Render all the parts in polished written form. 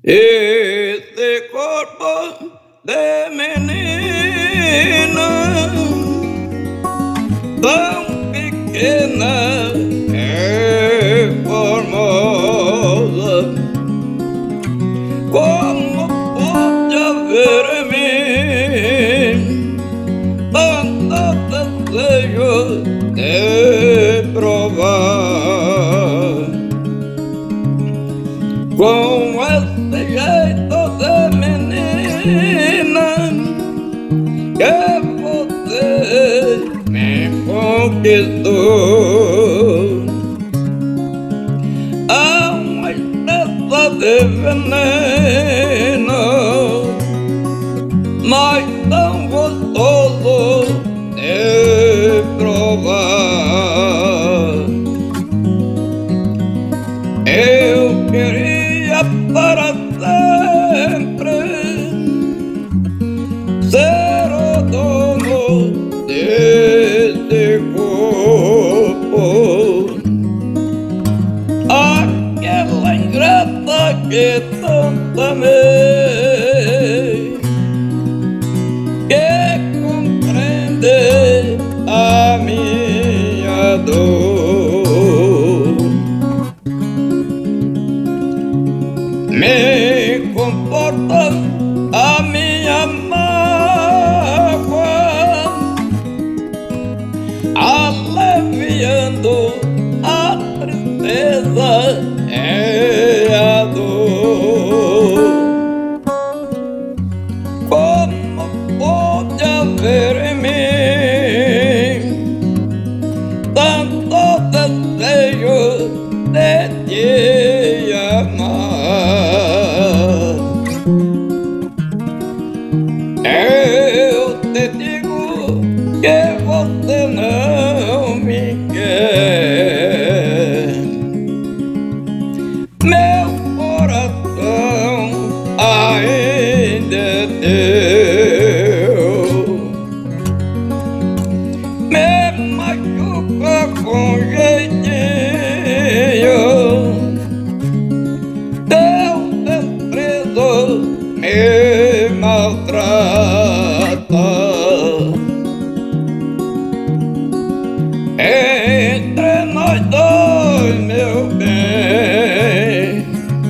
Este corpo de menina tão pequena e formosa, como pode haver em mim tanto desejo de provar com esse jeito de menina que você me conquistou. Há uma estrela de veneno, mas tão gostoso de provar. Eu queria para sempre ser o dono desse corpo. Aquela ingrata que tanto amei, que compreende a minha dor, me comporta a minha mágoa, aliviando a tristeza e a dor. Como pode haver em mim tanto desejo de te amar? Eu te digo que você não me quer. Meu coração ainda é teu. Me machuca com jeitinho, teu desprezo me maltrata. Entre nós dois, meu bem,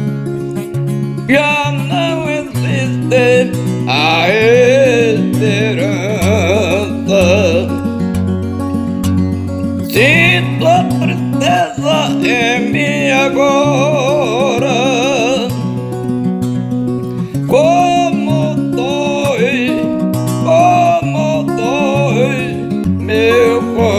já não existe a esperança. Sinto a tristeza em mim agora, como dói meu coração.